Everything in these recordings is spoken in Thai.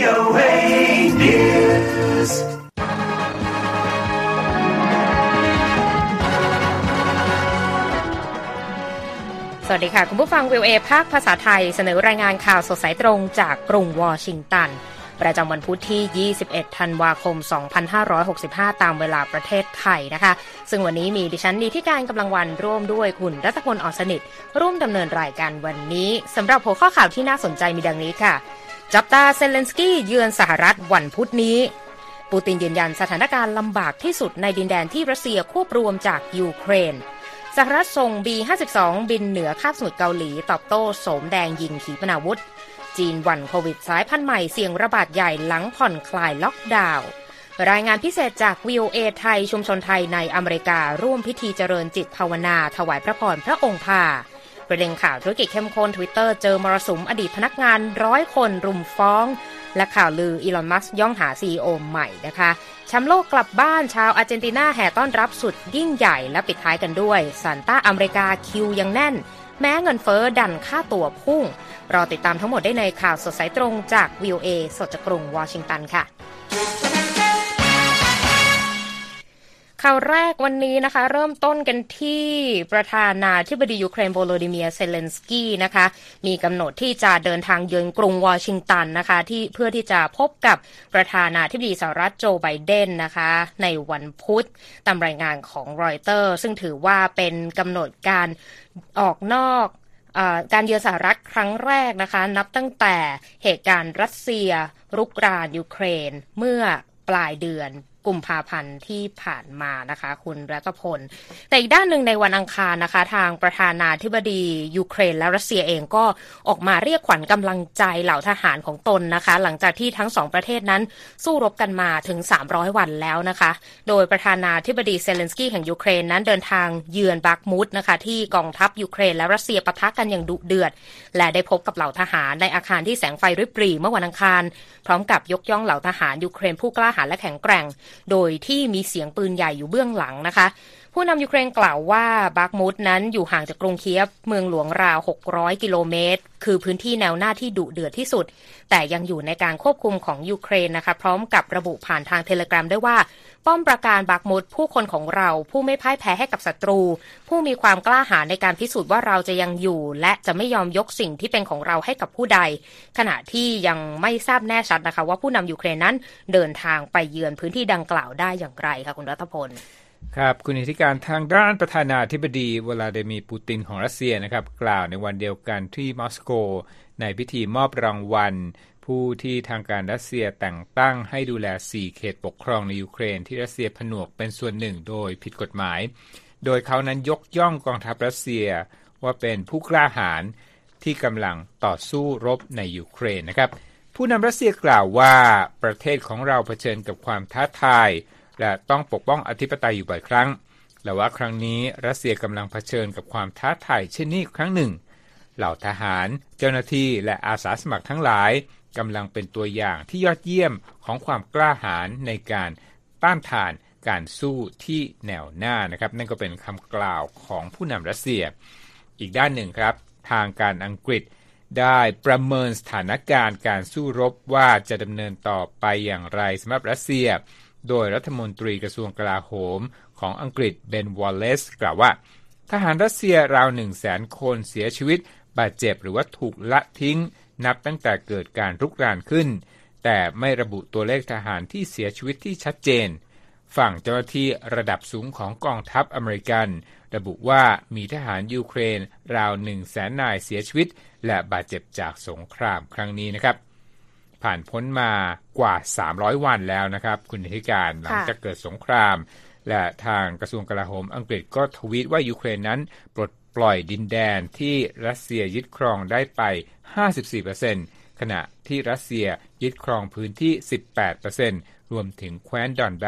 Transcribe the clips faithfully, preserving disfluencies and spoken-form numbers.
โอ เอ News สวัสดีค่ะคุณผู้ฟัง วี โอ เอ ภาคภาษาไทยเสนอรายงานข่าวสดสายตรงจากกรุงวอชิงตันประจำวันพุธที่ ยี่สิบเอ็ด ธันวาคม สองพันห้าร้อยหกสิบห้า ตามเวลาประเทศไทยนะคะซึ่งวันนี้มีดิฉันดีที่การกำลังวันร่วมด้วยคุณรัตพล อ่อนสนิทร่วมดำเนินรายการวันนี้สำหรับหัวข้อข่าวที่น่าสนใจมีดังนี้ค่ะจับตาเซเลนสกี้เยือนสหรัฐวันพุธนี้ปูตินยืนยันสถานการณ์ลำบากที่สุดในดินแดนที่รัสเซียควบรวมจากยูเครนสหรัฐส่ง บี ห้าสิบสอง บินเหนือคาบสมุทรเกาหลีตอบโต้โสมแดงยิงขีปนาวุธจีนหวั่นโควิดสายพันธุ์ใหม่เสี่ยงระบาดใหญ่หลังผ่อนคลายล็อกดาวน์รายงานพิเศษจาก วี โอ เอ ไทยชุมชนไทยในอเมริการ่วมพิธีเจริญจิตภาวนาถวายพระพรพระองค์พาประเด็นข่าวธุรกิจเข้มข้น Twitter เจอมรสุมอดีตพนักงานร้อยคนรุมฟ้องและข่าวลืออีลอนมัสก์ย่องหา ซี อี โอ ใหม่นะคะแชมป์โลกกลับบ้านชาวอาร์เจนตินาแห่ต้อนรับสุดยิ่งใหญ่และปิดท้ายกันด้วยซานต้าอเมริกาคิวยังแน่นแม้เงินเฟ้อดันค่าตั๋วพุ่งรอติดตามทั้งหมดได้ในข่าวสดสายตรงจาก วี โอ เอ สดจากกรุงวอชิงตันค่ะข่าวแรกวันนี้นะคะเริ่มต้นกันที่ประธานาธิบดียูเครนโวโลดิเมียร์เซเลนสกี้นะคะมีกำหนดที่จะเดินทางเยือนกรุงวอชิงตันนะคะที่เพื่อที่จะพบกับประธานาธิบดีสหรัฐโจไบเดนนะคะในวันพุธตามรายงานของรอยเตอร์ซึ่งถือว่าเป็นกำหนดการออกนอกการเยือนสหรัฐครั้งแรกนะคะนับตั้งแต่เหตุการณ์รัสเซียรุกรานยูเครนเมื่อปลายเดือนกุมภาพันธ์ที่ผ่านมานะคะคุณรัตพลแต่อีกด้านหนึ่งในวันอังคารนะคะทางประธานาธิบดียูเครนและรัสเซียเองก็ออกมาเรียกขวัญกำลังใจเหล่าทหารของตนนะคะหลังจากที่ทั้งสองประเทศนั้นสู้รบกันมาถึงสามร้อยวันแล้วนะคะโดยประธานาธิบดีเซเลนสกี้แห่งยูเครนนั้นเดินทางเยือนบักมุตนะคะที่กองทัพยูเครนและรัสเซียปะทะกันอย่างดุเดือดและได้พบกับเหล่าทหารในอาคารที่แสงไฟริบหรี่เมื่อวันอังคารพร้อมกับยกย่องเหล่าทหารยูเครนผู้กล้าหาญและแข็งแกร่งโดยที่มีเสียงปืนใหญ่อยู่เบื้องหลังนะคะผู้นำยูเครนกล่าวว่าบักมุตนั้นอยู่ห่างจากกรุงเคียฟเมืองหลวงราวหกร้อยกิโลเมตรคือพื้นที่แนวหน้าที่ดุเดือดที่สุดแต่ยังอยู่ในการควบคุมของยูเครนนะคะพร้อมกับระบุผ่านทางเทเลกราฟด้วยว่าป้อมปราการบักมุตผู้คนของเราผู้ไม่พ่ายแพ้ให้กับศัตรูผู้มีความกล้าหาญในการพิสูจน์ว่าเราจะยังอยู่และจะไม่ยอมยกสิ่งที่เป็นของเราให้กับผู้ใดขณะที่ยังไม่ทราบแน่ชัดนะคะว่าผู้นำยูเครนนั้นเดินทางไปเยือนพื้นที่ดังกล่าวได้อย่างไรค่ะคุณรัตพลครับคุณอิทธิการทางด้านประธานาธิบดีวลาดิเมียร์ปูตินของรัสเซียนะครับกล่าวในวันเดียวกันที่มอสโกในพิธีมอบรางวัลผู้ที่ทางการรัสเซียแต่งตั้งให้ดูแลสี่เขตปกครองในยูเครนที่รัสเซียผนวกเป็นส่วนหนึ่งโดยผิดกฎหมายโดยเขานั้นยกย่องกองทัพรัสเซียว่าเป็นผู้กล้าหาญที่กำลังต่อสู้รบในยูเครนนะครับผู้นำรัสเซียกล่าวว่าประเทศของเราเผชิญกับความท้าทายและต้องปกป้องอธิปไตยอยู่บ่อยครั้งและว่าครั้งนี้รัสเซียกำลังเผชิญกับความท้าทายเช่นนี้ครั้งหนึ่งเหล่าทหารเจ้าหน้าที่และอาสาสมัครทั้งหลายกำลังเป็นตัวอย่างที่ยอดเยี่ยมของความกล้าหาญในการต้านทานการสู้ที่แนวหน้านะครับนั่นก็เป็นคำกล่าวของผู้นำรัสเซียอีกด้านหนึ่งครับทางการอังกฤษได้ประเมินสถานการณ์การสู้รบว่าจะดำเนินต่อไปอย่างไรสำหรับรัสเซียโดยรัฐมนตรีกระทรวงกลาโหมของอังกฤษเบนวอลเลซกล่าวว่าทหารรัสเซียราว หนึ่งแสน คนเสียชีวิตบาดเจ็บหรือว่าถูกละทิ้งนับตั้งแต่เกิดการรุกรานขึ้นแต่ไม่ระบุตัวเลขทหารที่เสียชีวิตที่ชัดเจนฝั่งเจ้าหน้าที่ระดับสูงของกองทัพอเมริกันระบุว่ามีทหารยูเครนราว หนึ่งแสน นายเสียชีวิตและบาดเจ็บจากสงครามครั้งนี้นะครับผ่านพ้นมากว่าสามร้อยวันแล้วนะครับคุณนิติการหลังจากเกิดสงครามและทางกระทรวงกลาโหมอังกฤษก็ทวีตว่ายูเครนนั้นปลดปล่อยดินแดนที่รัสเซียยึดครองได้ไป ห้าสิบสี่เปอร์เซ็นต์ ขณะที่รัสเซียยึดครองพื้นที่ สิบแปดเปอร์เซ็นต์ รวมถึงแคว้นดอนบาส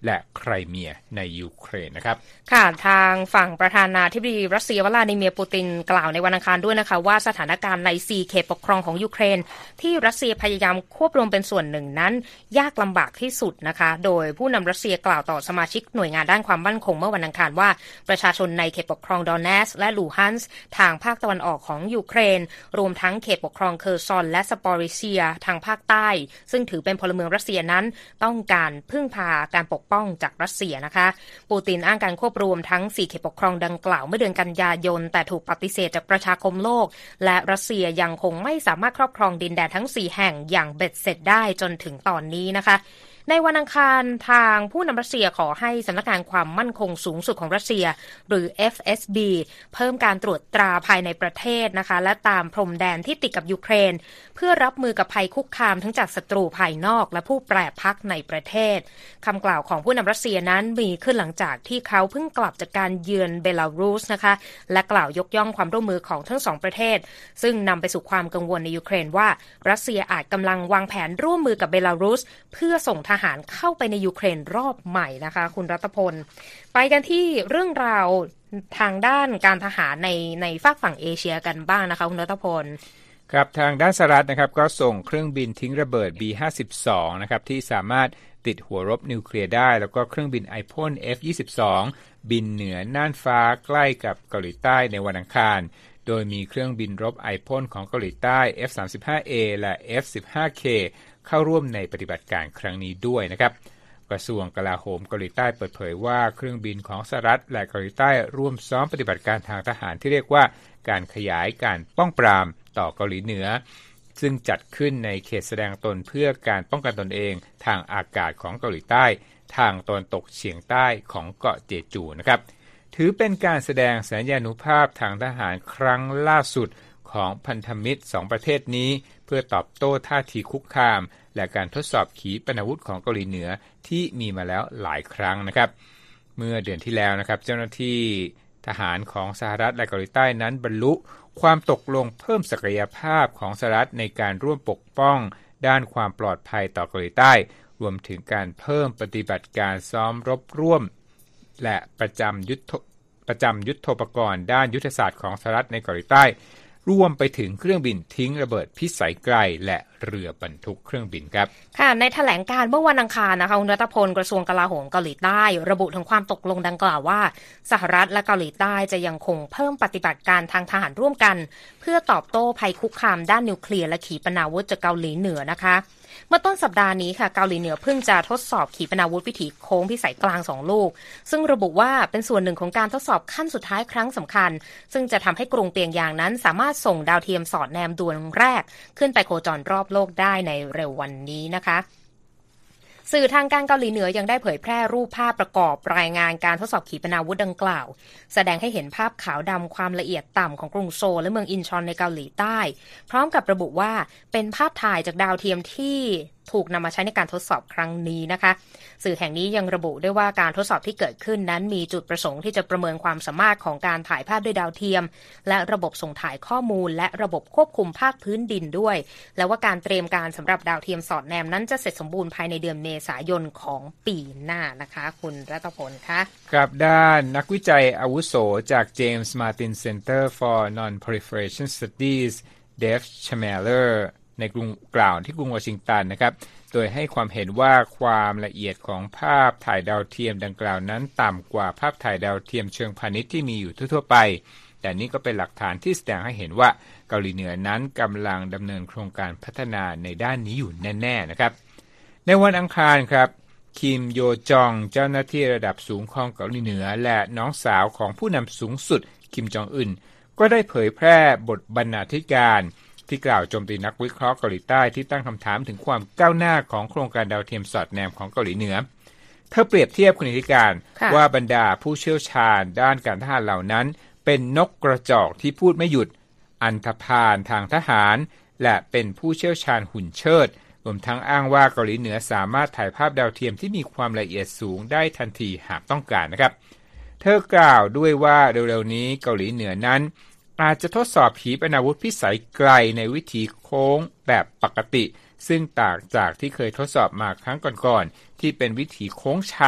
และไครเมียในยูเครนนะครับค่ะทางฝั่งประธานาธิบดีรัสเซียวลาดิเมียร์ปูตินกล่าวในวันอังคารด้วยนะคะว่าสถานการณ์ในสี่เขตปกครองของยูเครนที่รัสเซียพยายามควบรวมเป็นส่วนหนึ่งนั้นยากลำบากที่สุดนะคะโดยผู้นำรัสเซียกล่าวต่อสมาชิกหน่วยงานด้านความมั่นคงเมื่อวันอังคารว่าประชาชนในเขตปกครองดอนเนสและลูฮันส์ทางภาคตะวันออกของยูเครนรวมทั้งเขตปกครองเคอร์ซอนและสปอริเซียทางภาคใต้ซึ่งถือเป็นพลเมืองรัสเซียนั้นต้องการพึ่งพาการปกป้องจากรัสเซียนะคะปูตินอ้างการควบรวมทั้งสี่เขตปกครองดังกล่าวเมื่อเดือนกันยายนแต่ถูกปฏิเสธจากประชาคมโลกและรัสเซียยังคงไม่สามารถครอบครองดินแดนทั้งสี่แห่งอย่างเบ็ดเสร็จได้จนถึงตอนนี้นะคะในวันอังคารทางผู้นำรัสเซียขอให้สำนักงานความมั่นคงสูงสุดของรัสเซียหรือ เอฟ เอส บี เพิ่มการตรวจตราภายในประเทศนะคะและตามพรมแดนที่ติดกับยูเครนเพื่อรับมือกับภัยคุกคามทั้งจากศัตรูภายนอกและผู้แปรพักในประเทศคำกล่าวของผู้นำรัสเซียนั้นมีขึ้นหลังจากที่เขาเพิ่งกลับจากการเยือนเบลารุสนะคะและกล่าวยกย่องความร่วมมือของทั้งสองประเทศซึ่งนำไปสู่ความกังวลในยูเครนว่ารัสเซียอาจกำลังวางแผนร่วมมือกับเบลารุสเพื่อส่งทหารเข้าไปในยูเครนรอบใหม่นะคะคุณรัตพลไปกันที่เรื่องราวทางด้านการทหารในในฝั่งฝั่งเอเชียกันบ้างนะคะคุณรัตพลครับทางด้านสหรัฐนะครับก็ส่งเครื่องบินทิ้งระเบิด บี ห้าสิบสอง นะครับที่สามารถติดหัวรบนิวเคลียร์ได้แล้วก็เครื่องบินไอพ่น เอฟ ยี่สิบสอง บินเหนือน่านฟ้าใกล้กับเกาหลีใต้ในวันอังคารโดยมีเครื่องบินรบไอพ่นของเกาหลีใต้ เอฟ สามสิบห้าเอ และ เอฟ สิบห้าเค เข้าร่วมในปฏิบัติการครั้งนี้ด้วยนะครับกระทรวงกลาโหมเกาหลีใต้เปิดเผยว่าเครื่องบินของสหรัฐและเกาหลีใต้ร่วมซ้อมปฏิบัติการทางทหารที่เรียกว่าการขยายการป้องปรามต่อเกาหลีเหนือซึ่งจัดขึ้นในเขตแสดงตนเพื่อการป้องกันตนเองทางอากาศของเกาหลีใต้ทางตะวันตกเฉียงใต้ของเกาะเจจูนะครับถือเป็นการแสดงสัญญานุภาพทางทหารครั้งล่าสุดของพันธมิตรสองประเทศนี้เพื่อตอบโต้ท่าทีคุกคามและการทดสอบขีปนาวุธของเกาหลีเหนือที่มีมาแล้วหลายครั้งนะครับเมื่อเดือนที่แล้วนะครับเจ้าหน้าที่ทหารของสหรัฐและเกาหลีใต้นั้นบรรลุความตกลงเพิ่มศักยภาพของสหรัฐในการร่วมปกป้องด้านความปลอดภัยต่อเกาหลีใต้รวมถึงการเพิ่มปฏิบัติการซ้อมรบร่วมและประจำยุทธประจำยุทโธปกรณ์ด้านยุทธศาสตร์ของสหรัฐในเกาหลีใต้รวมไปถึงเครื่องบินทิ้งระเบิดพิสัยไกลและเรือบรรทุกเครื่องบินครับค่ะในแถลงการเมื่อวันอังคารนะคะคุณรัตพลกระทรวงกลาโหมเกาหลีใต้ระบุถึงความตกลงดังกล่าวว่าสหรัฐและเกาหลีใต้จะยังคงเพิ่มปฏิบัติการทางทหารร่วมกันเพื่อตอบโต้ภัยคุกคามด้านนิวเคลียร์และขีปนาวุธจากเกาหลีเหนือนะคะเมื่อต้นสัปดาห์นี้ค่ะเกาหลีเหนือเพิ่งจะทดสอบขีปนาวุธวิถีโค้งพิสัยกลางสองลูกซึ่งระบุว่าเป็นส่วนหนึ่งของการทดสอบขั้นสุดท้ายครั้งสำคัญซึ่งจะทำให้กรุงเปียงยางนั้นสามารถส่งดาวเทียมสอดแนมดวงแรกขึ้นไปโคจรรอบโลกได้ในเร็ววันนี้นะคะสื่อทางการเกาหลีเหนือยังได้เผยแพร่รูปภาพประกอบรายงานการทดสอบขีปนาวุธดังกล่าวแสดงให้เห็นภาพขาวดำความละเอียดต่ำของกรุงโซลและเมืองอินชอนในเกาหลีใต้พร้อมกับระบุว่าเป็นภาพถ่ายจากดาวเทียมที่ถูกนำมาใช้ในการทดสอบครั้งนี้นะคะสื่อแห่งนี้ยังระบุด้วยว่าการทดสอบที่เกิดขึ้นนั้นมีจุดประสงค์ที่จะประเมินความสามารถของการถ่ายภาพด้วยดาวเทียมและระบบส่งถ่ายข้อมูลและระบบควบคุมภาคพื้นดินด้วยและว่าการเตรียมการสำหรับดาวเทียมสอดแนมนั้นจะเสร็จสมบูรณ์ภายในเดือนเมษายนของปีหน้านะคะคุณรัตพลคะครับด้านนักวิจัยอาวุโสจาก James Martin Center for Non-Proliferation Studies เดฟ ชาเมลเลอร์ในกรุงกล่าวที่กรุงวอชิงตันนะครับโดยให้ความเห็นว่าความละเอียดของภาพถ่ายดาวเทียมดังกล่าวนั้นต่ำกว่าภาพถ่ายดาวเทียมเชิงพาณิชย์ที่มีอยู่ทั่วๆไปแต่นี่ก็เป็นหลักฐานที่แสดงให้เห็นว่าเกาหลีเหนือนั้นกำลังดำเนินโครงการพัฒนาในด้านนี้อยู่แน่ๆนะครับในวันอังคารครับคิมโยจองเจ้าหน้าที่ระดับสูงของเกาหลีเหนือและน้องสาวของผู้นำสูงสุดคิมจองอึนก็ได้เผยแพร่บทบรรณาธิการที่กล่าวโจมตีนักวิเคราะห์เกาหลีใต้ที่ตั้งคำถามถึงความก้าวหน้าของโครงการดาวเทียมสอดแนมของเกาหลีเหนือเธอเปรียบเทียบคุณธิการว่าบรรดาผู้เชี่ยวชาญด้านการทหารเหล่านั้นเป็นนกกระจอกที่พูดไม่หยุดอันธพาลทางทหารและเป็นผู้เชี่ยวชาญหุ่นเชิดรวมทั้งอ้างว่าเกาหลีเหนือสามารถถ่ายภาพดาวเทียมที่มีความละเอียดสูงได้ทันทีหากต้องการนะครับเธอกล่าวด้วยว่าเร็วๆนี้เกาหลีเหนือนั้นอาจจะทดสอบขีปนาวุธพิสัยไกลในวิถีโค้งแบบปกติซึ่งต่างจากที่เคยทดสอบมาครั้งก่อนๆที่เป็นวิถีโค้งชัน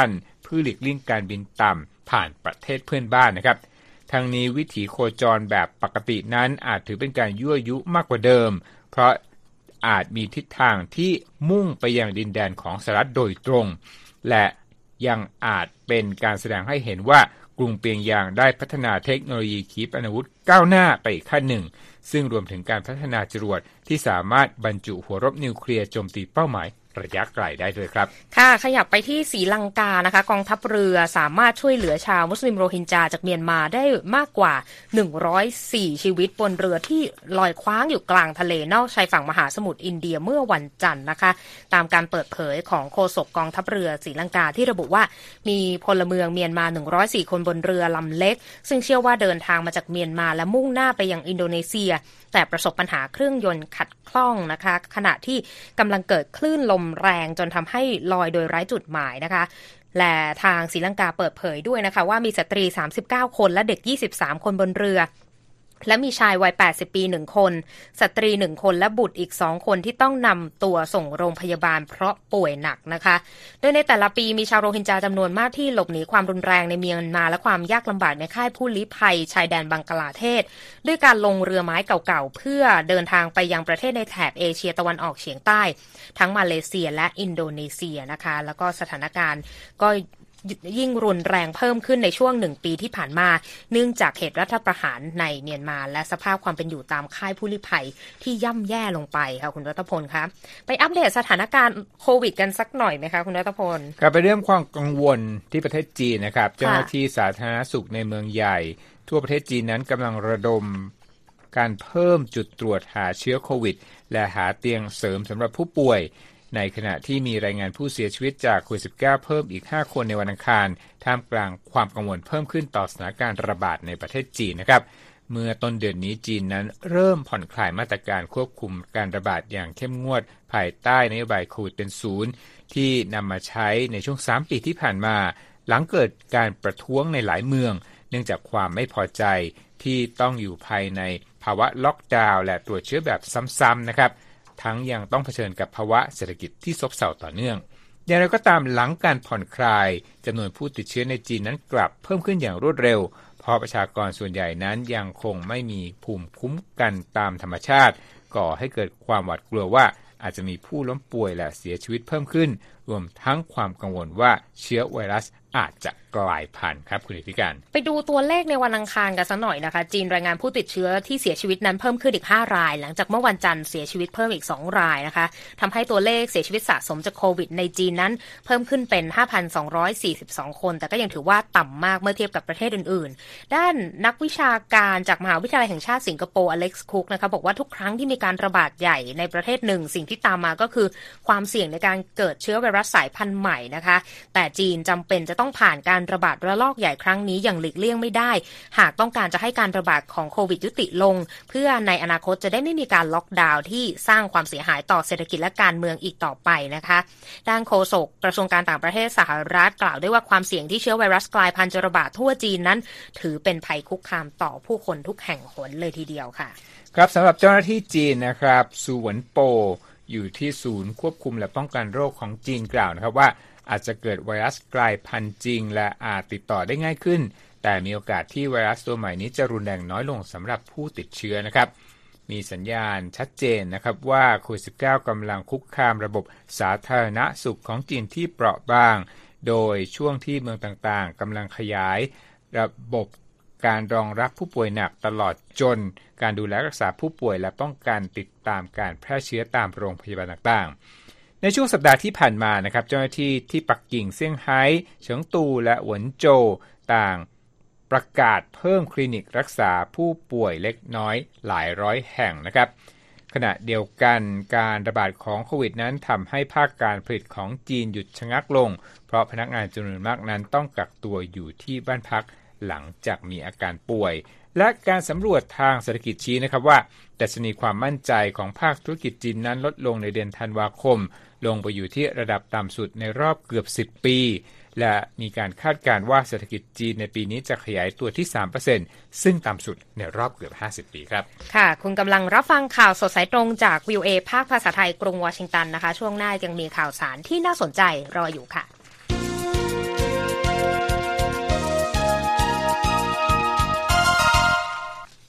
เพื่อหลีกเลี่ยงการบินต่ำผ่านประเทศเพื่อนบ้านนะครับทั้งนี้วิถีโคจรแบบปกตินั้นอาจถือเป็นการยั่วยุมากกว่าเดิมเพราะอาจมีทิศทางที่มุ่งไปยังดินแดนของสหรัฐโดยตรงและยังอาจเป็นการแสดงให้เห็นว่ากรุงเปียงยางได้พัฒนาเทคโนโลยีขีปนาวุธก้าวหน้าไปอีกขั้นหนึ่งซึ่งรวมถึงการพัฒนาจรวดที่สามารถบรรจุหัวรบนิวเคลียร์โจมตีเป้าหมายระยะไกลได้ด้วยครับค่ะขยับไปที่ศรีลังกานะคะกองทัพเรือสามารถช่วยเหลือชาวมุสลิมโรฮิงญาจากเมียนมาได้มากกว่าหนึ่งร้อยสี่ชีวิตบนเรือที่ลอยคว้างอยู่กลางทะเลนอกชายฝั่งมหาสมุทรอินเดียเมื่อวันจันทร์นะคะตามการเปิดเผยของโฆษกกองทัพเรือศรีลังกาที่ระบุว่ามีพลเมืองเมียนมาหนึ่งร้อยสี่คนบนเรือลำเล็กซึ่งเชื่อว่าเดินทางมาจากเมียนมาและมุ่งหน้าไปยังอินโดนีเซียแต่ประสบปัญหาเครื่องยนต์ขัดคล่องนะคะขณะที่กำลังเกิดคลื่นลมแรงจนทำให้ลอยโดยไร้จุดหมายนะคะและทางศรีลังกาเปิดเผยด้วยนะคะว่ามีสตรีสามสิบเก้าคนและเด็กยี่สิบสามคนบนเรือและมีชายวัยแปดสิบปีหนึ่งคนสตรีหนึ่งคนและบุตรอีกสองคนที่ต้องนำตัวส่งโรงพยาบาลเพราะป่วยหนักนะคะโดยในแต่ละปีมีชาวโรฮิงญาจำนวนมากที่หลบหนีความรุนแรงในเมียนมาและความยากลำบากในค่ายผู้ลี้ภัยชายแดนบังกลาเทศด้วยการลงเรือไม้เก่าๆเพื่อเดินทางไปยังประเทศในแถบเอเชียตะวันออกเฉียงใต้ทั้งมาเลเซียและอินโดนีเซียนะคะแล้วก็สถานการณ์ก็ยิ่งรุนแรงเพิ่มขึ้นในช่วงหนึ่งปีที่ผ่านมาเนื่องจากเหตุรัฐประหารในเมียนมาและสภาพความเป็นอยู่ตามค่ายผู้ลี้ภัยที่ย่ำแย่ลงไปค่ะคุณรัตพลคะไปอัปเดตสถานการณ์โควิดกันสักหน่อยไหมคะคุณรัตพลครับไปเรื่องความกังวลที่ประเทศจีนนะครับเจ้าหน้าที่สาธารณสุขในเมืองใหญ่ทั่วประเทศจีนนั้นกำลังระดมการเพิ่มจุดตรวจหาเชื้อโควิดและหาเตียงเสริมสำหรับผู้ป่วยในขณะที่มีรายงานผู้เสียชีวิตจากโควิด สิบเก้า เพิ่มอีกห้าคนในวันอังคารท่ามกลางความกังวลเพิ่มขึ้นต่อสถานการณ์ระบาดในประเทศจีนนะครับเมื่อต้นเดือนนี้จีนนั้นเริ่มผ่อนคลายมาตรการควบคุมการระบาดอย่างเข้มงวดภายใต้นโยบายโควิดเป็นศูนย์ที่นำมาใช้ในช่วงสามปีที่ผ่านมาหลังเกิดการประท้วงในหลายเมืองเนื่องจากความไม่พอใจที่ต้องอยู่ภายในภาวะล็อกดาวน์และตรวจเชื้อแบบซ้ำๆนะครับทั้งยังต้องเผชิญกับภาวะเศรษฐกิจที่ซบเซาต่อเนื่องอย่างไรก็ตามหลังการผ่อนคลายจำนวนผู้ติดเชื้อในจีนนั้นกลับเพิ่มขึ้นอย่างรวดเร็วเพราะประชากรส่วนใหญ่นั้นยังคงไม่มีภูมิคุ้มกันตามธรรมชาติก่อให้เกิดความหวาดกลัวว่าอาจจะมีผู้ล้มป่วยและเสียชีวิตเพิ่มขึ้นรวมทั้งความกังวลว่าเชื้อไวรัสอาจจะกลายพันธุ์ครับคุณธิการไปดูตัวเลขในวันอังคารกันสักหน่อยนะคะจีนรายงานผู้ติดเชื้อที่เสียชีวิตนั้นเพิ่มขึ้นอีกห้ารายหลังจากเมื่อวันจันทร์เสียชีวิตเพิ่มอีกสองรายนะคะทำให้ตัวเลขเสียชีวิตสะสมจากโควิดในจีนนั้นเพิ่มขึ้นเป็น ห้าพันสองร้อยสี่สิบสอง คนแต่ก็ยังถือว่าต่ำมากเมื่อเทียบกับประเทศอื่นๆด้านนักวิชาการจากมหาวิทยาลัยแห่งชาติสิงคโปร์อเล็กซ์คุกนะคะบอกว่าทุกครั้งที่มีการระบาดใหญ่ในประเทศหนึ่งสิ่งที่ตามมาก็คือความเสี่ยงในการเกิดเชื้อไวรัสสายพันธุ์ใหม่นะคะแต่จีนจำเป็นจะต้องผ่านการระบาดระลอกใหญ่ครั้งนี้อย่างหลีกเลี่ยงไม่ได้หากต้องการจะให้การระบาดของโควิดยุติลงเพื่อในอนาคตจะได้ไม่มีการล็อกดาวน์ที่สร้างความเสียหายต่อเศรษฐกิจและการเมืองอีกต่อไปนะคะด้านโฆษกกระทรวงการต่างประเทศสหรัฐกล่าวด้วยว่าความเสี่ยงที่เชื้อไวรัสกลายพันธุ์จะระบาดทั่วจีนนั้นถือเป็นภัยคุกคามต่อผู้คนทุกแห่งหนเลยทีเดียวค่ะครับสำหรับเจ้าหน้าที่จีนนะครับซูหวนโปอยู่ที่ศูนย์ควบคุมและป้องกันโรคของจีนกล่าวนะครับว่าอาจจะเกิดไวรัสกลายพันธุ์จริงและอาจติดต่อได้ง่ายขึ้นแต่มีโอกาสที่ไวรัสตัวใหม่นี้จะรุนแรงน้อยลงสำหรับผู้ติดเชื้อนะครับมีสัญญาณชัดเจนนะครับว่าโควิด สิบเก้า กำลังคุกคามระบบสาธารณสุขของจีนที่เปราะบางโดยช่วงที่เมืองต่างๆกำลังขยายระบบการรองรับผู้ป่วยหนักตลอดจนการดูแลรักษาผู้ป่วยและป้องกันติดตามการแพร่เชื้อตามโรงพยาบาลต่างๆในช่วงสัปดาห์ที่ผ่านมานะครับเจ้าหน้าที่ที่ปักกิ่งเซี่ยงไฮ้เฉิงตูและหวนโจวต่างประกาศเพิ่มคลินิกรักษาผู้ป่วยเล็กน้อยหลายร้อยแห่งนะครับขณะเดียวกันการระบาดของโควิดนั้นทำให้ภาคการผลิตของจีนหยุดชะงักลงเพราะพนักงานจำนวนมากนั้นต้องกักตัวอยู่ที่บ้านพักหลังจากมีอาการป่วยและการสำรวจทางเศรษฐกิจชี้นะครับว่าดัชนีความมั่นใจของภาคธุรกิจจีนนั้นลดลงในเดือนธันวาคมลงไปอยู่ที่ระดับต่ำสุดในรอบเกือบสิบปีและมีการคาดการณ์ว่าเศรษฐกิจจีนในปีนี้จะขยายตัวที่ สามเปอร์เซ็นต์ ซึ่งต่ำสุดในรอบเกือบห้าสิบปีครับค่ะคุณกำลังรับฟังข่าวสดสายตรงจาก วี โอ เอ ภาคภาษาไทยกรุงวอชิงตันนะคะช่วงหน้ายังมีข่าวสารที่น่าสนใจรออยู่ค่ะ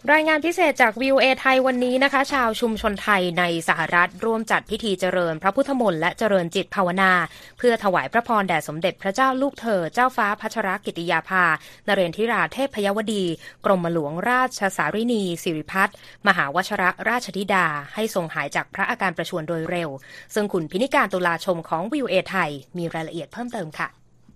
รายงานพิเศษจาก วี โอ เอ ไทยวันนี้นะคะชาวชุมชนไทยในสหรัฐร่วมจัดพิธีเจริญพระพุทธมนต์และเจริญจิตภาวนาเพื่อถวายพระพรแด่สมเด็จพระเจ้าลูกเธอเจ้าฟ้าพัชรกิติยาภานเรนทิราเทพยวดีกรมหลวงราชสารินีสิริพัฒน์มหาวชรราชธิดาให้ทรงหายจากพระอาการประชวรโดยเร็วซึ่งคุณพินิการตุลาชมของ วี โอ เอ ไทยมีรายละเอียดเพิ่มเติมค่ะ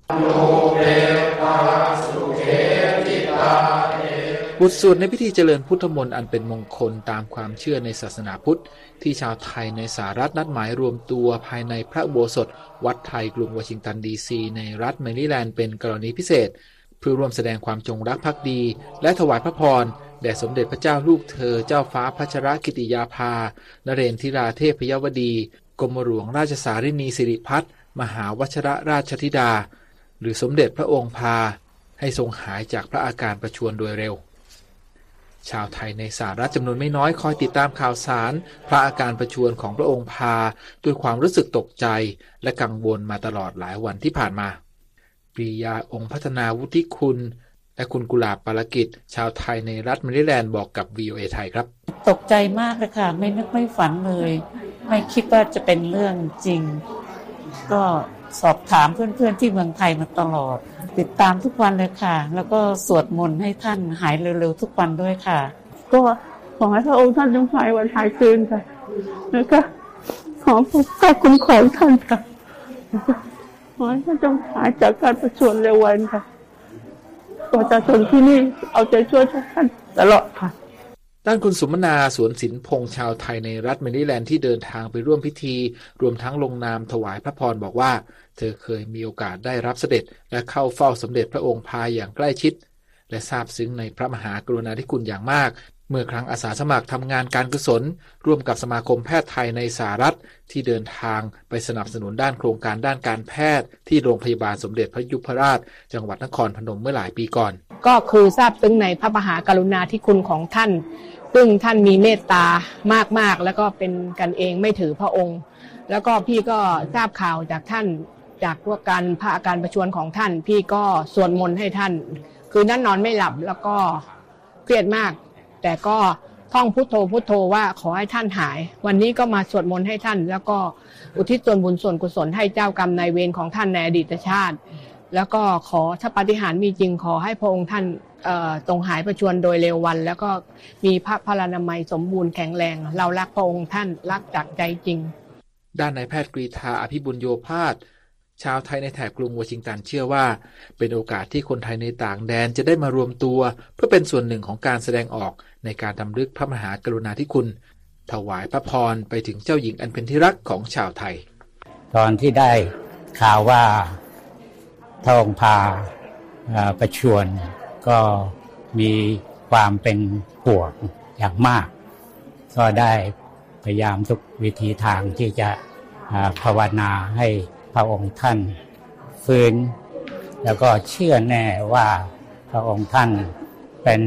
บทสวดในพิธีเจริญพุทธมนต์อันเป็นมงคลตามความเชื่อในศาสนาพุทธที่ชาวไทยในสหรัฐนัดหมายรวมตัวภายในพระอุโบสถวัดไทยกรุงวอชิงตันดีซีในรัฐแมริแลนด์เป็นกรณีพิเศษเพื่อร่วมแสดงความจงรักภักดีและถวายพระพรแด่สมเด็จพระเจ้าลูกเธอเจ้าฟ้าพัชรกิติยาภานเรนทิราเทพยวดีกรมหลวงราชสารินีสิริพัฒน์มหาวชรราชธิดาหรือสมเด็จพระองค์พาให้ทรงหายจากพระอาการประชวรโดยเร็วชาวไทยในสหรัฐจำนวนไม่น้อยคอยติดตามข่าวสารพระอาการประชวรของพระองค์พาด้วยความรู้สึกตกใจและกังวลมาตลอดหลายวันที่ผ่านมาปรียาองค์พัฒนาวุฒิคุณและคุณกุหลาบปารกิจชาวไทยในรัฐแมริแลนด์บอกกับ วี โอ เอ ไทยครับตกใจมากเลยค่ะไม่นึกไม่ฝันเลยไม่คิดว่าจะเป็นเรื่องจริงก็สอบถามเพื่อนๆที่เมืองไทยมาตลอดติดตามทุกวันเลยค่ะแล้วก็สวดมนต์ให้ท่านหายเร็วๆทุกวันด้วยค่ะก็ขอให้พระองค์ท่านจงหายวันหายคืนค่ะแล้วก็ขอพระเจ้าคุ้มครองท่านค่ะขอให้ท่านจงหายจากการประชวรเร็ววันค่ะประชาชนที่นี่เอาใจช่วยท่านตลอดค่ะด้านคุณสุมนาสวนศิลป์พงษ์ชาวไทยในรัฐแมริแลนด์ที่เดินทางไปร่วมพิธีรวมทั้งลงนามถวายพระพรบอกว่าเธอเคยมีโอกาสได้รับเสด็จและเข้าเฝ้าสมเด็จพระองค์พาอย่างใกล้ชิดและซาบซึ้งในพระมหากรุณาธิคุณอย่างมากเมื่อครั้งอาสาสมัครทำงานการกุศลร่วมกับสมาคมแพทย์ไทยในสหรัฐที่เดินทางไปสนับสนุนด้านโครงการด้านการแพทย์ที่โรงพยาบาลสมเด็จพระยุพราชจังหวัดนครพนมเมื่อหลายปีก่อนก็คือซาบซึ้งในพระมหากรุณาธิคุณของท่านซึ่งท่านมีเมตตามากๆแล้วก็เป็นกันเองไม่ถือพระองค์แล้วก็พี่ก็ทราบข่าวจากท่านจากพวกการพระอาการประชวรของท่านพี่ก็สวดมนต์ให้ท่านคือนั่นนอนไม่หลับแล้วก็เครียดมากแต่ก็ท่องพุทโธพุทโธว่าขอให้ท่านหายวันนี้ก็มาสวดมนต์ให้ท่านแล้วก็อุทิศส่วนบุญส่วนกุศลให้เจ้ากรรมนายเวรของท่านในอดีตชาติแล้วก็ขอถ้าปาฏิหาริย์มีจริงขอให้พระองค์ท่านตรงหายประชวรโดยเร็ววันแล้วก็มีพระพลานามัยสมบูรณ์แข็งแรงเรารักพระองค์ท่านรักจากใจจริงด้านนายแพทย์กรีฑาอภิบุญโยภาสชาวไทยในแถบกรุงวอชิงตันเชื่อว่าเป็นโอกาสที่คนไทยในต่างแดนจะได้มารวมตัวเพื่อเป็นส่วนหนึ่งของการแสดงออกในการรำลึกพระมหากรุณาธิคุณถวายพระพรไปถึงเจ้าหญิงอันเป็นที่รักของชาวไทยตอนที่ได้ข่าวว่าพระองค์พาประชวรก็มีความเป็นห่วงอย่างมากก็ได้พยายามทุกวิธีทางที่จะภาวนาให้พระองค์ท่านฟื้นแล้วก็เชื่อแน่ว่าพระองค์ท่านเป็น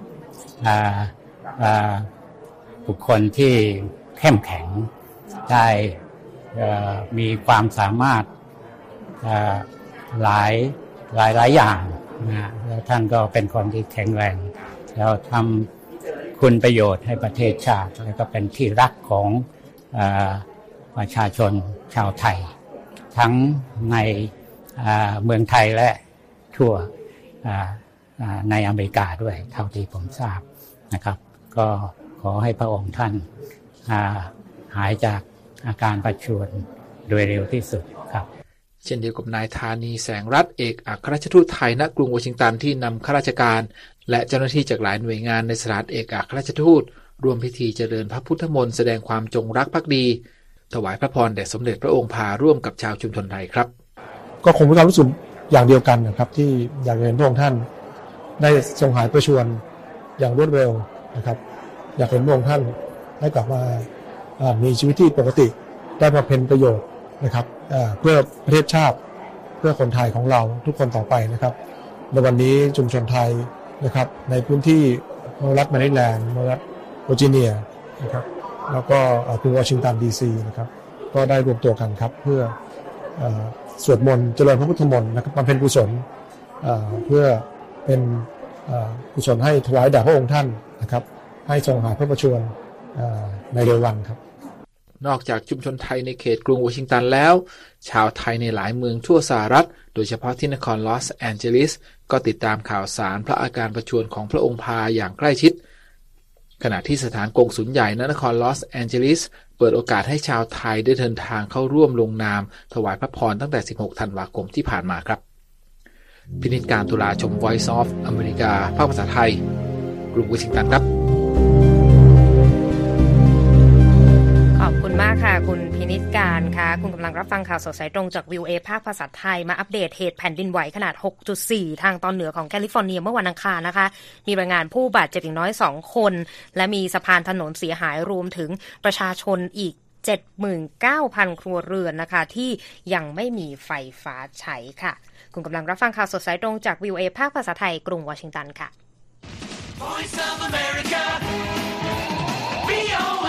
บุคคลที่เข้มแข็งได้มีความสามารถหลายหลายหลายอย่างนะแล้วท่านก็เป็นคนที่แข็งแรงแล้วทำคุณประโยชน์ให้ประเทศชาติแล้วก็เป็นที่รักของประชาชนชาวไทยทั้งในเมืองไทยและทั่วในอเมริกาด้วยเท่าที่ผมทราบนะครับก็ขอให้พระองค์ท่านหายจากอาการประชวรโดยเร็วที่สุดครับเช่นเดียวกับนายธานีแสงรัตน์เอกอัครราชทูตไทยณกรุงวอชิงตันที่นำข้าราชการและเจ้าหน้าที่จากหลายหน่วยงานในสถานเอกอัครราชทูตร่วมพิธีเจริญพระพุทธมนต์แสดงความจงรักภักดีถวายพระพรแด่สมเด็จพระองค์พาร่วมกับชาวชุมชนไทยครับก็คงเป็นความรู้สึกอย่างเดียวกันนะครับที่อยากเห็นพระองค์ท่านได้ทรงหายประชวรอย่างรวดเร็วนะครับอยากเห็นพระองค์ท่านได้กลับมามีชีวิตที่ปกติได้มาเป็นประโยชน์นะครับเพื่อประเทศชาติเพื่อคนไทยของเราทุกคนต่อไปนะครับในวันนี้ชุมชนไทยนะครับในพื้นที่รัฐแมริแลนด์รัฐเวอร์จิเนียนะครับแล้วก็กรุงวอชิงตันดีซีนะครับก็ได้รวมตัวกันครับเพื่อสวดมนต์เจริญพระพุทธมนต์นะครับบำเพ็ญกุศลเพื่อเป็นกุศลให้ถวายแด่พระองค์ท่านนะครับให้ทรงหาพระประชวรในเร็ววันครับนอกจากชุมชนไทยในเขตกรุงวอชิงตันแล้วชาวไทยในหลายเมืองทั่วสหรัฐโดยเฉพาะที่นครลอสแอนเจลิสก็ติดตามข่าวสารพระอาการประชวรของพระองค์พาอย่างใกล้ชิดขณะที่สถานกงสุลใหญ่ณนครลอสแอนเจลิสเปิดโอกาสให้ชาวไทยได้เดินทางเข้าร่วมลงนามถวายพระพรตั้งแต่สิบหกธันวาคมที่ผ่านมาครับพินิจการตุลาชม Voice of อเมริกาภาคภาษาไทยกรุงวอชิงตันครับขอบคุณมากค่ะคุณพินิจการค่ะคุณกำลังรับฟังข่าวสดสายตรงจาก วี โอ เอ ภาคภาษาไทยมาอัปเดตเหตุแผ่นดินไหวขนาด หกจุดสี่ ทางตอนเหนือของแคลิฟอร์เนียเมื่อวันอังคารนะคะมีรายงานผู้บาดเจ็บอย่างน้อยสองคนและมีสะพานถนนเสียหายรวมถึงประชาชนอีก เจ็ดหมื่นเก้าพัน ครัวเรือนนะคะที่ยังไม่มีไฟฟ้าใช้ค่ะคุณกำลังรับฟังข่าวสดสายตรงจาก วี โอ เอ ภาคภาษาไทยกรุงวอชิงตันค่ะ Voice of America วี โอ เอ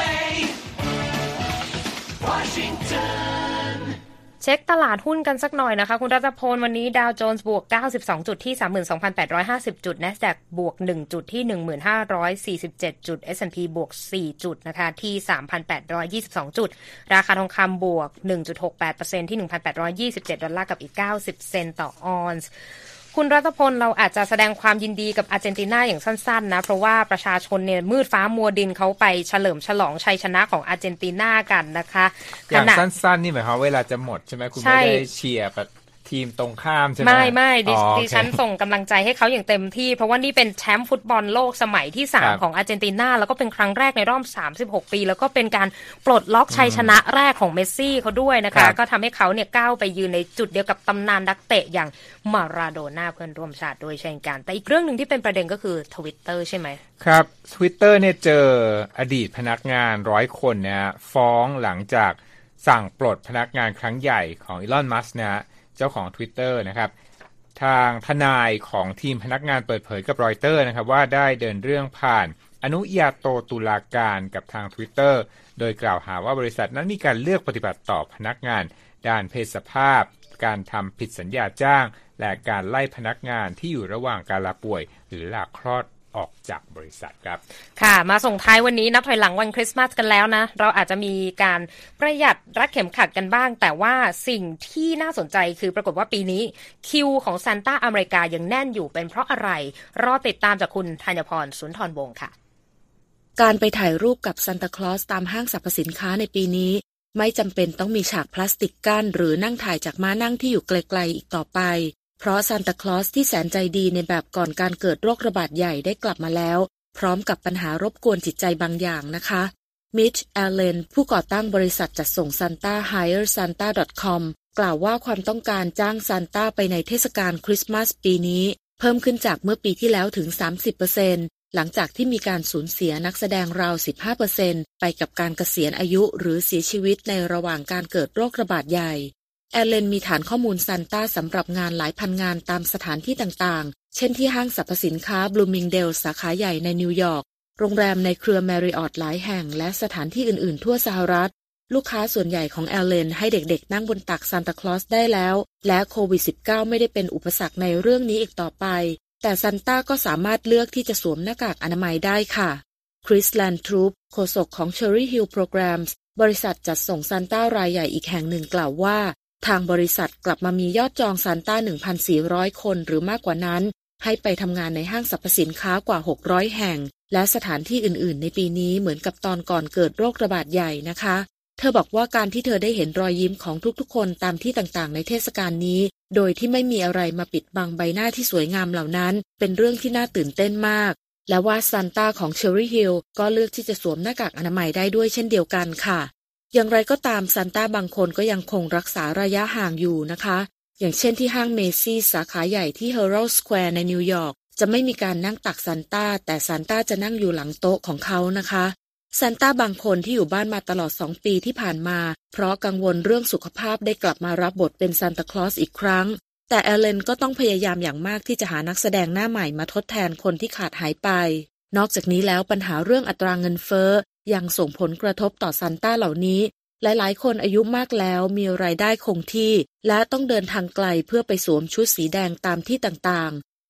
Washington เช็คตลาดหุ้นกันสักหน่อยนะคะคุณรัตพลวันนี้ดาวโจนส์บวกเก้าสิบสองจุดที่ สามหมื่นสองพันแปดร้อยห้าสิบ จุด NASDAQ บวกหนึ่งจุดที่ หนึ่งพันห้าร้อยสี่สิบเจ็ด จุด เอส แอนด์ พี บวกสี่จุดนะคะที่ สามพันแปดร้อยยี่สิบสอง จุดราคาทองคำบวก หนึ่งจุดหกแปดเปอร์เซ็นต์ ที่ หนึ่งพันแปดร้อยยี่สิบเจ็ด ดอลลาร์กับอีกเก้าสิบเซนต์ต่อออนซ์คุณรัตพลเราอาจจะแสดงความยินดีกับอาร์เจนตินาอย่างสั้นๆนะเพราะว่าประชาชนเนี่ยมืดฟ้ามัวดินเขาไปเฉลิมฉลองชัยชนะของอาร์เจนตินากันนะคะอย่างสั้นๆนี่หมายความเวลาจะหมดใช่ไหมคุณไม่ได้เชียร์แบบทีมตรงข้ามใช่ไหมไม่ไม่ดิฉันส่งกำลังใจให้เขาอย่างเต็มที่เพราะว่านี่เป็นแชมป์ฟุตบอลโลกสมัยที่สามของอาร์เจนตินาแล้วก็เป็นครั้งแรกในรอบสามสิบหกปีแล้วก็เป็นการปลดล็อกชัยชนะแรกของเมสซี่เขาด้วยนะคะก็ทำให้เขาเนี่ยก้าวไปยืนในจุดเดียวกับตำนานนักเตะอย่างมาราโดน่าเพื่อนร่วมชาติโดยเช่นกันแต่อีกเรื่องนึงที่เป็นประเด็นก็คือ Twitter ใช่ไหมครับ Twitter เนี่ยเจออดีตพนักงานร้อยคนนะฟ้องหลังจากสั่งปลดพนักงานครั้งใหญ่ของอีลอนมัสก์นะเจ้าของ Twitter นะครับทางทนายของทีมพนักงานเปิดเผยกับรอยเตอร์นะครับว่าได้เดินเรื่องผ่านอนุญาโตตุลาการกับทาง Twitter โดยกล่าวหาว่าบริษัทนั้นมีการเลือกปฏิบัติต่อพนักงานด้านเพศสภาพการทำผิดสัญญาจ้างและการไล่พนักงานที่อยู่ระหว่างการลาป่วยหรือลาคลอดออกจากบริษัทครับค่ะมาส่งท้ายวันนี้นับถอยหลังวันคริสต์มาสกันแล้วนะเราอาจจะมีการประหยัดรัดเข็มขัดกันบ้างแต่ว่าสิ่งที่น่าสนใจคือปรากฏว่าปีนี้คิวของซานต้าอเมริกายังแน่นอยู่เป็นเพราะอะไรรอติดตามจากคุณธัญพรสุนทรวงศ์ค่ะการไปถ่ายรูปกับซานตาคลอสตามห้างสรรพสินค้าในปีนี้ไม่จำเป็นต้องมีฉากพลาสติกกั้นหรือนั่งถ่ายจากม้านั่งที่อยู่ไกลๆอีกต่อไปเพราะซานตาคลอสที่แสนใจดีในแบบก่อนการเกิดโรคระบาดใหญ่ได้กลับมาแล้วพร้อมกับปัญหารบกวนจิตใจบางอย่างนะคะมิชแอลเลนผู้ก่อตั้งบริษัทจัดส่งซานต้า ไฮร์ ซันต้า ดอท คอม กล่าวว่าความต้องการจ้างซานต้าไปในเทศกาลคริสต์มาสปีนี้เพิ่มขึ้นจากเมื่อปีที่แล้วถึง สามสิบเปอร์เซ็นต์ หลังจากที่มีการสูญเสียนักแสดงราว สิบห้าเปอร์เซ็นต์ ไปกับการเกษียณอายุหรือเสียชีวิตในระหว่างการเกิดโรคระบาดใหญ่แอลเลนมีฐานข้อมูลซานต้าสำหรับงานหลายพันงานตามสถานที่ต่างๆเช่นที่ห้างสรรพสินค้าบลูมิงเดลสาขาใหญ่ในนิวยอร์กโรงแรมในเครือแมริออตหลายแห่งและสถานที่อื่นๆทั่วสหรัฐลูกค้าส่วนใหญ่ของแอลเลนให้เด็กๆนั่งบนตักซานตาคลอสได้แล้วและโควิด สิบเก้า ไม่ได้เป็นอุปสรรคในเรื่องนี้อีกต่อไปแต่ซานต้าก็สามารถเลือกที่จะสวมหน้ากากอนามัยได้ค่ะคริสแลนทรูปโฆษกของ Cherry Hill Programs บริษัทจัดส่งซานต้ารายใหญ่อีกแห่งหนึ่งกล่าวว่าทางบริษัทกลับมามียอดจองซานต้า หนึ่งพันสี่ร้อย คนหรือมากกว่านั้นให้ไปทำงานในห้างสรรพสินค้ากว่าหกร้อยแห่งและสถานที่อื่นๆในปีนี้เหมือนกับตอนก่อนเกิดโรคระบาดใหญ่นะคะเธอบอกว่าการที่เธอได้เห็นรอยยิ้มของทุกๆคนตามที่ต่างๆในเทศกาลนี้โดยที่ไม่มีอะไรมาปิดบังใบหน้าที่สวยงามเหล่านั้นเป็นเรื่องที่น่าตื่นเต้นมากและว่าซานต้าของ Cherry Hill ก็เลือกที่จะสวมหน้ากากอนามัยได้ด้วยเช่นเดียวกันค่ะอย่างไรก็ตามซานต้าบางคนก็ยังคงรักษาระยะห่างอยู่นะคะอย่างเช่นที่ห้างเมซี่สาขาใหญ่ที่ Herald Square ในนิวยอร์กจะไม่มีการนั่งตักซานต้าแต่ซานต้าจะนั่งอยู่หลังโต๊ะของเขานะคะซานต้าบางคนที่อยู่บ้านมาตลอดสองปีที่ผ่านมาเพราะกังวลเรื่องสุขภาพได้กลับมารับบทเป็นซานตาคลอสอีกครั้งแต่แอลเลนก็ต้องพยายามอย่างมากที่จะหานักแสดงหน้าใหม่มาทดแทนคนที่ขาดหายไปนอกจากนี้แล้วปัญหาเรื่องอัตราเงินเฟ้อยังส่งผลกระทบต่อซานต้าเหล่านี้หลายๆคนอายุมากแล้วมีรายได้คงที่และต้องเดินทางไกลเพื่อไปสวมชุดสีแดงตามที่ต่าง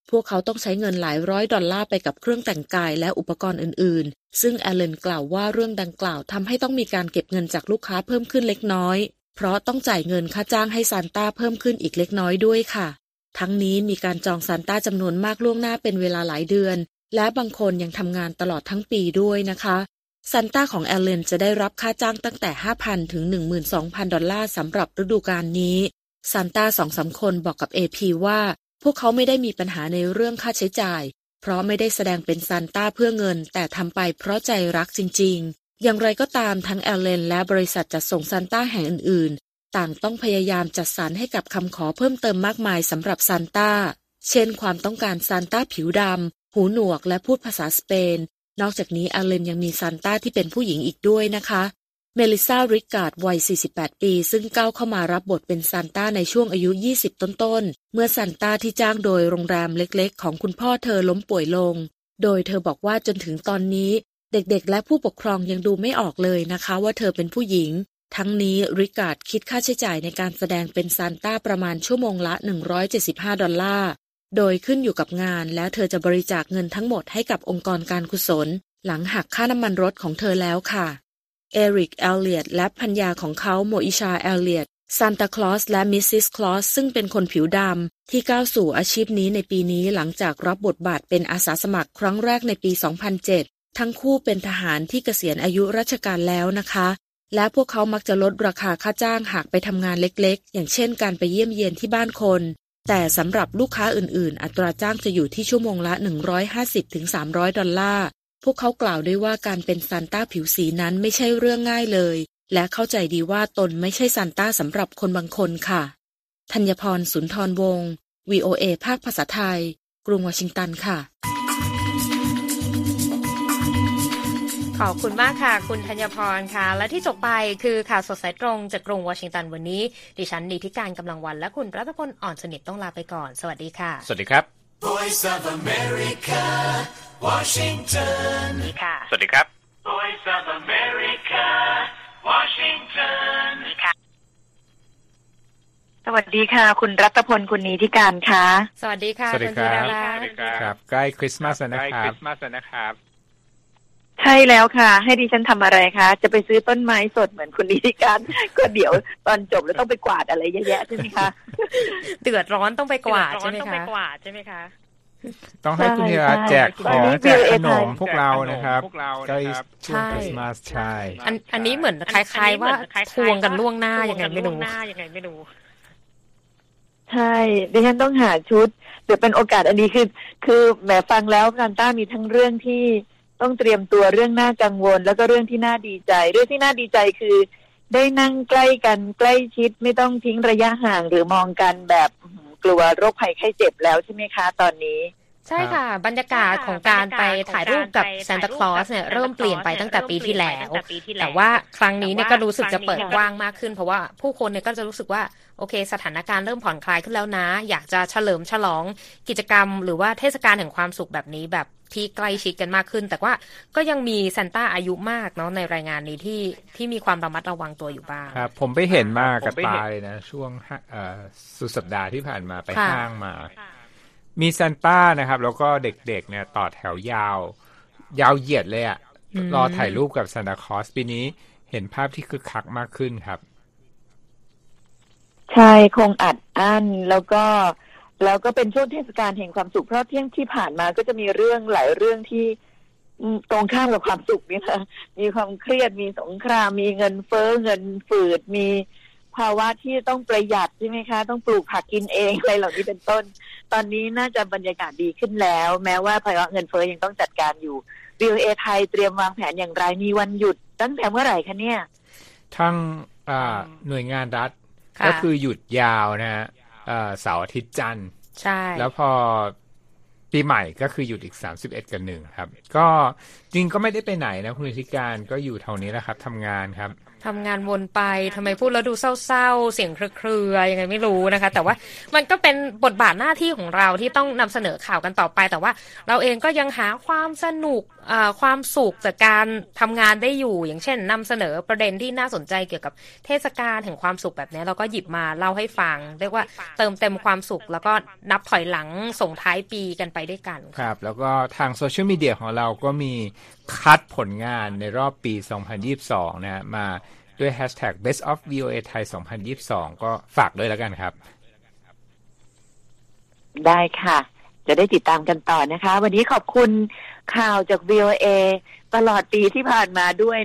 พวกเขาต้องใช้เงินหลายร้อยดอลลาร์ไปกับเครื่องแต่งกายและอุปกรณ์อื่นๆซึ่งแอลเลนกล่าวว่าเรื่องดังกล่าวทำให้ต้องมีการเก็บเงินจากลูกค้าเพิ่มขึ้นเล็กน้อยเพราะต้องจ่ายเงินค่าจ้างให้ซานต้าเพิ่มขึ้นอีกเล็กน้อยด้วยค่ะทั้งนี้มีการจองซานต้าจำนวนมากล่วงหน้าเป็นเวลาหลายเดือนและบางคนยังทำงานตลอดทั้งปีด้วยนะคะซานต้าของแอลเลนจะได้รับค่าจ้างตั้งแต่ ห้าพัน ถึง หนึ่งหมื่นสองพัน ดอลลาร์สำหรับฤดูกาลนี้ซานต้า สองสาม คนบอกกับ เอ พี ว่าพวกเขาไม่ได้มีปัญหาในเรื่องค่าใช้จ่ายเพราะไม่ได้แสดงเป็นซานต้าเพื่อเงินแต่ทำไปเพราะใจรักจริงๆอย่างไรก็ตามทั้งแอลเลนและบริษัทจัดส่งซานต้าแห่งอื่นๆต่างต้องพยายามจัดสรรให้กับคำขอเพิ่มเติมมากมายสำหรับซานต้าเช่นความต้องการซานต้าผิวดำหูหนวกและพูดภาษาสเปนนอกจากนี้แอลเลนยังมีซานต้าที่เป็นผู้หญิงอีกด้วยนะคะเมลิซาริการ์ดวัยสี่สิบแปดปีซึ่งก้าวเข้ามารับบทเป็นซานต้าในช่วงอายุยี่สิบต้นๆเมื่อซานต้าที่จ้างโดยโรงแรมเล็กๆของคุณพ่อเธอล้มป่วยลงโดยเธอบอกว่าจนถึงตอนนี้เด็กๆและผู้ปกครองยังดูไม่ออกเลยนะคะว่าเธอเป็นผู้หญิงทั้งนี้ริการ์ดคิดค่าใช้จ่ายในการแสดงเป็นซานต้าประมาณชั่วโมงละหนึ่งร้อยเจ็ดสิบห้าดอลลาร์โดยขึ้นอยู่กับงานแล้วเธอจะบริจาคเงินทั้งหมดให้กับองค์กรการกุศลหลังหักค่าน้ำมันรถของเธอแล้วค่ะเอริกแอลเลียตและภรรยาของเขาโมอิชาแอลเลียตซานตาคลอสและมิสซิสคลอสซึ่งเป็นคนผิวดำที่ก้าวสู่อาชีพนี้ในปีนี้หลังจากรับบทบาทเป็นอาสาสมัครครั้งแรกในปีสองพันเจ็ดทั้งคู่เป็นทหารที่เกษียณอายุราชการแล้วนะคะและพวกเขามักจะลดราคาค่าจ้างหากไปทำงานเล็กๆอย่างเช่นการไปเยี่ยมเยียนที่บ้านคนแต่สำหรับลูกค้าอื่นๆอัตราจ้างจะอยู่ที่ชั่วโมงละหนึ่งร้อยห้าสิบถึงสามร้อยดอลลาร์พวกเขากล่าวด้วยว่าการเป็นซานต้าผิวสีนั้นไม่ใช่เรื่องง่ายเลยและเข้าใจดีว่าตนไม่ใช่ซานต้าสำหรับคนบางคนค่ะธัญพรสุนทรวงศ์ วี โอ เอ ภาคภาษาไทยกรุงวอชิงตันค่ะขอบคุณมากค่ะคุณธัญพรค่ะและที่จบไปคือข่าวสดสายตรงจากกรุงวอชิงตันวันนี้ดิฉันนิติการกำลังวันและคุณรัตพลอ่อนสนิทต้องลาไปก่อนสวัสดีค่ะสวัสดีครับ Voice of America Washington ค่ะสวัสดีครับ Voice of America Washington ค่ะสวัสดีค่ะคุณรัตพลคุณนิติการค่ะสวัสดีค่ะสวัสดีครับสวัสดีครับใกล้คริสต์มาสแล้วนะครับใกล้คริสต์มาสแล้วนะครับใช่แล้วค่ะให้ดิฉันทำอะไรคะจะไปซื้อต้นไม้สดเหมือนคุณนิติการก็เดี๋ยวตอนจบแล้วต้องไปกวาดอะไรเยอะแยะใช่ไหมคะเดือดร้อนต้องไปกวาดใช่ไหมคะต้องไปกวาดใช่ไหมคะต้องให้คุณธีระแจกของแจกขนมพวกเรานะครับใกล้ช่วงคริสต์มาสใช่อันอันนี้เหมือนคล้ายๆว่าทวงกันล่วงหน้ายังไงไม่รู้ใช่ดิฉันต้องหาชุดเดี๋ยวเป็นโอกาสอันนี้คือคือแหมฟังแล้วซานต้ามีทั้งเรื่องที่ต้องเตรียมตัวเรื่องน่ากังวลแล้วก็เรื่องที่น่าดีใจเรื่องที่น่าดีใจคือได้นั่งใกล้กันใกล้ชิดไม่ต้องทิ้งระยะห่างหรือมองกันแบบกลัวโรคภัยไข้เจ็บแล้วใช่ไหมคะตอนนี้ใช่ค่ะบรรยากาศของการไปถ่ายรูปกับซานตาคลอสเนี่ยเริ่มเปลี่ยนไปตั้งแต่ปีที่แล้วแต่ว่าครั้งนี้เนี่ยก็รู้สึกจะเปิดกว้างมากขึ้นเพราะว่าผู้คนเนี่ยก็จะรู้สึกว่าโอเคสถานการณ์เริ่มผ่อนคลายขึ้นแล้วนะอยากจะเฉลิมฉลองกิจกรรมหรือว่าเทศกาลแห่งความสุขแบบนี้แบบที่ใกล้ชิดกันมากขึ้นแต่ว่าก็ยังมีซานต้าอายุมากเนาะในรายงานนี้ที่ที่มีความระมัดระวังตัวอยู่บ้างครับผมไปเห็นมากกับตาเลยนะช่วงสุดสัปดาห์ที่ผ่านมาไปห้างมามีซานต้านะครับแล้วก็เด็กๆเนี่ยต่อแถวยาวยาวเหยียดเลยอะรอถ่ายรูปกับซานตาคลอสปีนี้เห็นภาพที่คึกคักมากขึ้นครับใช่คงอัดอั้นแล้วก็แล้วก็เป็นช่วงเทศกาลแห่งความสุขเพราะเที่ยงที่ผ่านมาก็จะมีเรื่องหลายเรื่องที่ตรงข้ามกับความสุขนี่นะมีความเครียดมีสงครามมีเงินเฟ้อเงินฝืดมีภาวะที่ต้องประหยัดใช่ไหมคะต้องปลูกผักกินเองอะไรเหล่านี้เป็นต้นตอนนี้น่าจะบรรยากาศดีขึ้นแล้วแม้ว่าภาวะเงินเฟ้อยังต้องจัดการอยู่ วี โอ เอ ไทยเตรียมวางแผนอย่างไรมีวันหยุดตั้งแต่เมื่อไหร่คะเนี่ยทั้งหน่วยงานรัฐก็คือหยุดยาวนะฮะเสาร์อาทิตย์จันทร์ใช่แล้วพอปีใหม่ก็คือหยุดอีกสามสิบเอ็ดกับหนึ่งครับก็จจริงก็ไม่ได้ไปไหนนะคุณนิติการก็อยู่แถวนี้แหละครับทำงานครับทำงานวนไปทำไมพูดแล้วดูเศร้าๆเสียงเครือๆยังไงไม่รู้นะคะแต่ว่ามันก็เป็นบทบาทหน้าที่ของเราที่ต้องนำเสนอข่าวกันต่อไปแต่ว่าเราเองก็ยังหาความสนุกความสุขจากการทำงานได้อยู่อย่างเช่นนำเสนอประเด็นที่น่าสนใจเกี่ยวกับเทศกาลแห่งความสุขแบบนี้เราก็หยิบมาเล่าให้ฟังเรียกว่าเติมเต็มความสุขแล้วก็นับถอยหลังส่งท้ายปีกันไปด้วยกันครับแล้วก็ทางโซเชียลมีเดียของเราก็มีคัดผลงานในรอบปีสองพันยี่สิบสองนะมาด้วย แฮชแท็ก เบสต์ ออฟ วี โอ เอ Thai สองพันยี่สิบสองก็ฝากด้วยแล้วกันครับได้ค่ะจะได้ติดตามกันต่อนะคะวันนี้ขอบคุณข่าวจาก วี โอ เอ ตลอดปีที่ผ่านมาด้วย